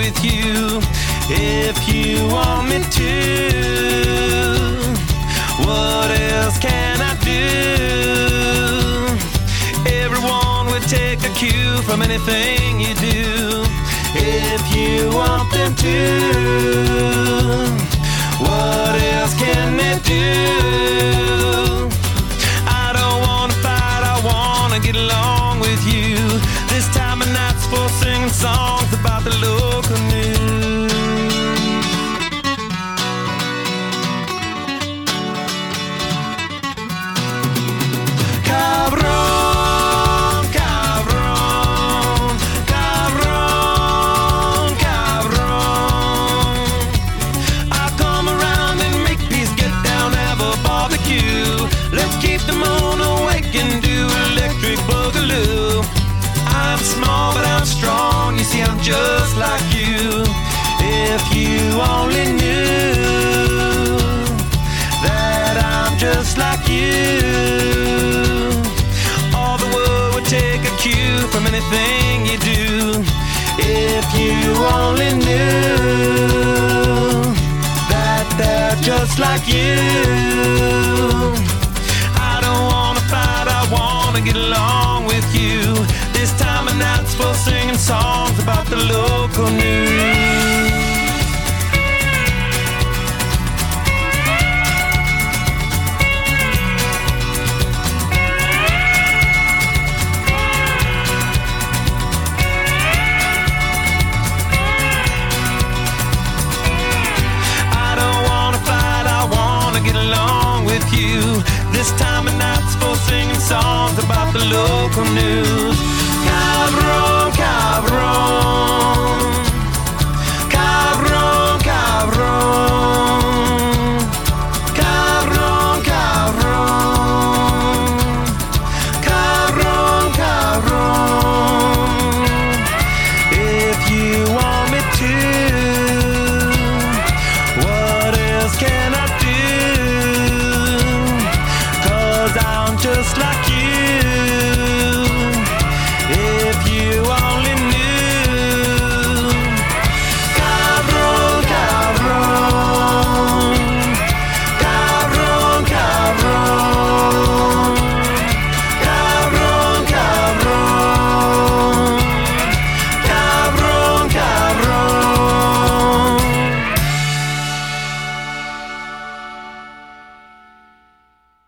with you if you want me to. What else can I do? Everyone would take a cue from anything you do if you want them to. What else can they do? I don't wanna fight, I wanna get along with you. This time of night's for singing songs about the local news. Cabrón, cabrón, cabrón, cabrón. I'll come around and make peace, get down, have a barbecue. Let's keep the moon awake and do electric boogaloo. I'm small but I'm strong, you see I'm just like you. If you only knew that I'm just like you, all the world would take a cue from anything you do. If you only knew that they're just like you. I don't wanna fight, I wanna get along with you. This time of night's for singing songs about the local news. I don't wanna fight, I wanna get along with you. This time of night's for singing songs about the local news. Cabrón, cabrón.